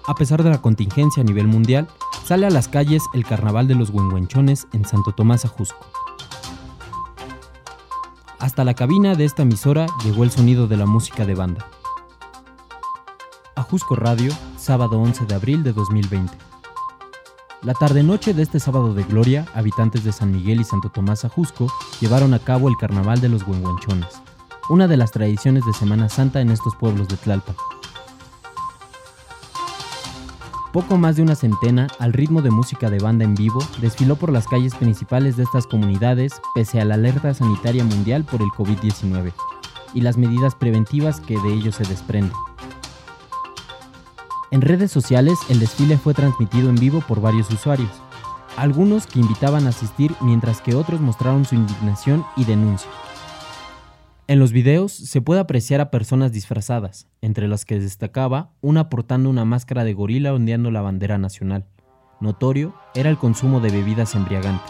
A pesar de la contingencia a nivel mundial, sale a las calles el Carnaval de los Huenhuenchones en Santo Tomás Ajusco. Hasta la cabina de esta emisora llegó el sonido de la música de banda. Ajusco Radio, sábado 11 de abril de 2020. La tarde-noche de este sábado de gloria, habitantes de San Miguel y Santo Tomás Ajusco llevaron a cabo el Carnaval de los Huenhuenchones, una de las tradiciones de Semana Santa en estos pueblos de Tlalpan. Poco más de una centena, al ritmo de música de banda en vivo, desfiló por las calles principales de estas comunidades pese a la alerta sanitaria mundial por el COVID-19 y las medidas preventivas que de ello se desprenden. En redes sociales, el desfile fue transmitido en vivo por varios usuarios, algunos que invitaban a asistir mientras que otros mostraron su indignación y denuncia. En los videos se puede apreciar a personas disfrazadas, entre las que destacaba una portando una máscara de gorila ondeando la bandera nacional. Notorio era el consumo de bebidas embriagantes.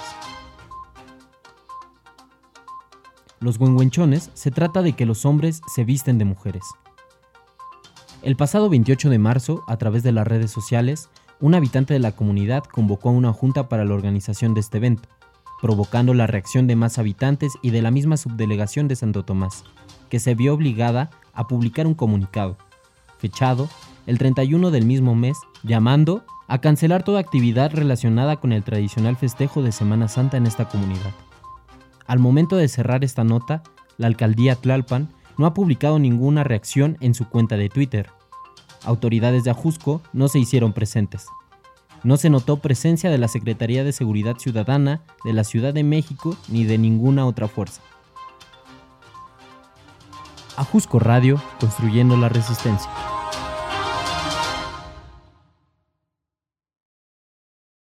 Los huenhuenchones se trata de que los hombres se visten de mujeres. El pasado 28 de marzo, a través de las redes sociales, un habitante de la comunidad convocó a una junta para la organización de este evento, provocando la reacción de más habitantes y de la misma subdelegación de Santo Tomás, que se vio obligada a publicar un comunicado, fechado el 31 del mismo mes, llamando a cancelar toda actividad relacionada con el tradicional festejo de Semana Santa en esta comunidad. Al momento de cerrar esta nota, la alcaldía Tlalpan no ha publicado ninguna reacción en su cuenta de Twitter. Autoridades de Ajusco no se hicieron presentes. No se notó presencia de la Secretaría de Seguridad Ciudadana, de la Ciudad de México, ni de ninguna otra fuerza. Ajusco Radio, construyendo la resistencia.